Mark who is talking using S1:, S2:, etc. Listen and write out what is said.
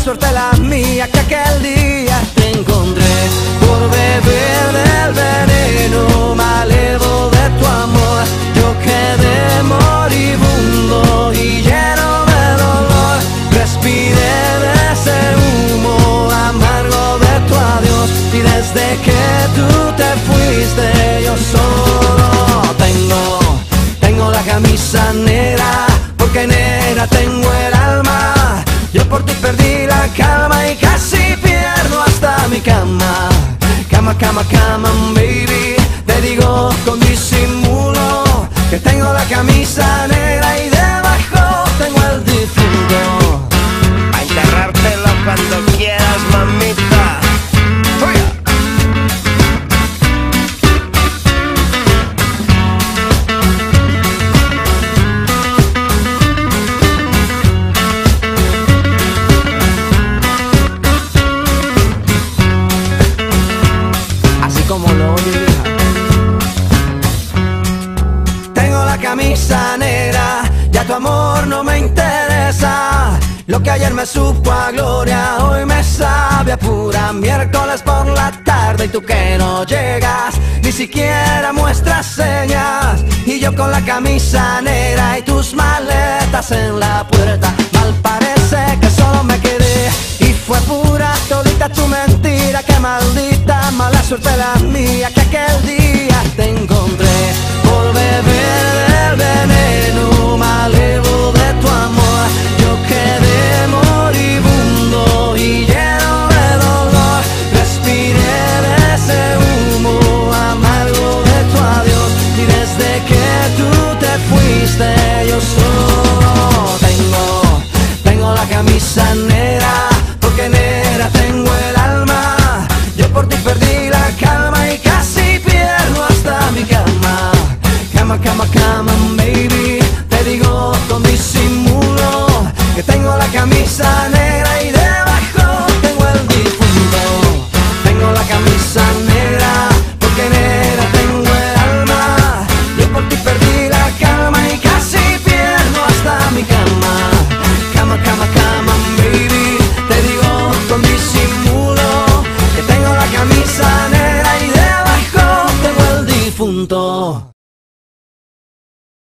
S1: suerte la mía que aquel día te encontré. Por beber del veneno malevo de tu amor, yo quedé moribundo y lleno de dolor. Respiré de ese humo amargo de tu adiós, y desde que tú te fuiste yo solo tengo la camisa negra, porque negra tengo el alma. Yo por ti perdí la calma y casi pierdo hasta mi cama. Cama, cama, cama, baby, te digo con disimulo que tengo la camisa negra y debajo tengo el difunto.
S2: A enterrártelo cuando quieras, mamita.
S1: Como lo oye, tengo la camisa negra, ya tu amor no me interesa. Lo que ayer me supo a gloria, hoy me sabe a pura. Miércoles por la tarde y tú que no llegas, ni siquiera muestras señas. Y yo con la camisa negra y tus maletas en la puerta. Mal parece que solo me quedé y fue pura todita tu mentira. Qué maldita mala suerte la mía que aquel día te encontré. Por beber del veneno malevo de tu amor, yo quedé moribundo y lleno de dolor. Respiré de ese humo amargo de tu adiós, y desde que tú te fuiste yo solo tengo la camisa negra, porque negra tengo el alma. Yo por ti perdí la calma y casi pierdo hasta mi cama. Cama, cama, cama, baby, te digo con disimulo que tengo la camisa negra y debajo tengo el difunto. Tengo la camisa negra, porque negra tengo el alma. Yo por ti perdí la calma y casi pierdo hasta mi cama. Cama, cama, cama, baby, te digo con disimulo que tengo la camisa negra y debajo tengo el difunto.